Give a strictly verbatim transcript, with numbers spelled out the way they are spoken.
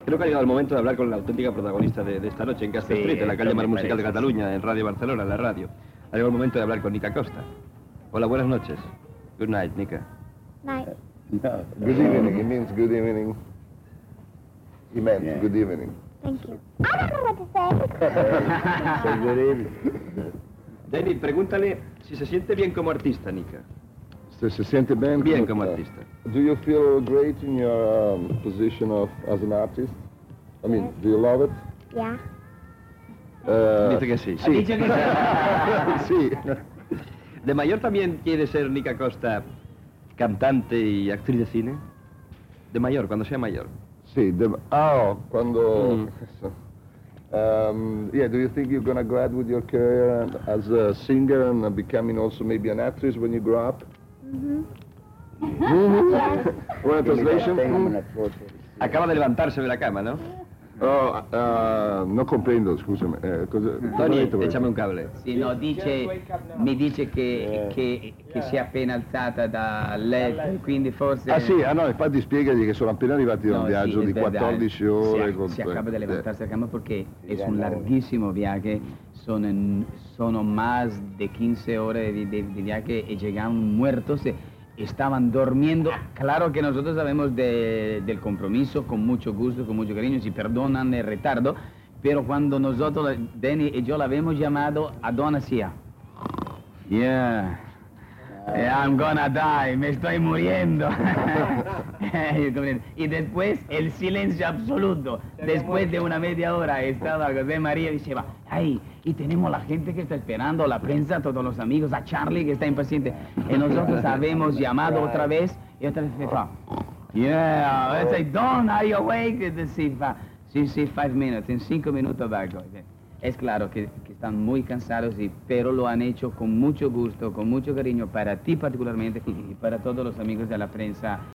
Creo que ha llegado el momento de hablar con la auténtica protagonista de, de esta noche en Castel Sí, Street, en la calle eso más me musical de parece, Cataluña, en Radio Barcelona, en la radio. Ha llegado el momento de hablar con Nica Costa. Hola, buenas noches. Good night, Nica. Night. No, good evening. It means good evening. He meant Yeah. good evening. Thank you. I don't know what to say. So good evening. Danny, pregúntale si se siente bien como artista, Nica. Se, se siente bien, Bien como artista. Do you feel great in your um, position of as an artist? I mean, Yes. do you love it? Yeah. Uh, Dice que sí. Ha dicho que sí. ¿De mayor también quiere ser Nica Costa cantante y actriz de cine? De mayor, cuando sea mayor. Sí. De, oh, cuando. Mm. Um, yeah. Do you think you're gonna go ahead with your career and- as a singer and uh, becoming also maybe an actress when you grow up? Mm-hmm. One translation. Acaba de levantarse de la cama, ¿no? Oh, uh, no comprendo, scusami. Eh, cosa, cosa Tony, ha detto voi? échame un cable. Sì, no, dice, mi dice che, che, che si è appena alzata dal letto, quindi forse... Ah sì, ah no, infatti spiegagli che sono appena arrivati da un No, viaggio sí, di es verdad. quattordici Se ore. ac- con- se acaba de eh, levantarse de la cama porque es un larguísimo viaje, son, en- son más de quince horas de, de- de viaje y llegaron muertos, eh, estaban durmiendo. Claro que nosotros sabemos de- del compromiso, con mucho gusto, con mucho cariño, si perdonan el retardo, pero cuando nosotros, Danny y yo la habíamos llamado a Donna Sia. Yeah. Yeah, I'm gonna die, me estoy muriendo. Y después el silencio absoluto. Después de una media hora estaba José María y decía, ay, y tenemos la gente que está esperando, la prensa, todos los amigos, a Charlie que está impaciente. Y nosotros habíamos llamado otra vez y otra vez se fa, yeah, I say, Don, are you awake? Y dice, fa, sí, sí, five minutes, en cinco minutos va. Es claro que, que están muy cansados, y, pero lo han hecho con mucho gusto, con mucho cariño para ti particularmente y para todos los amigos de la prensa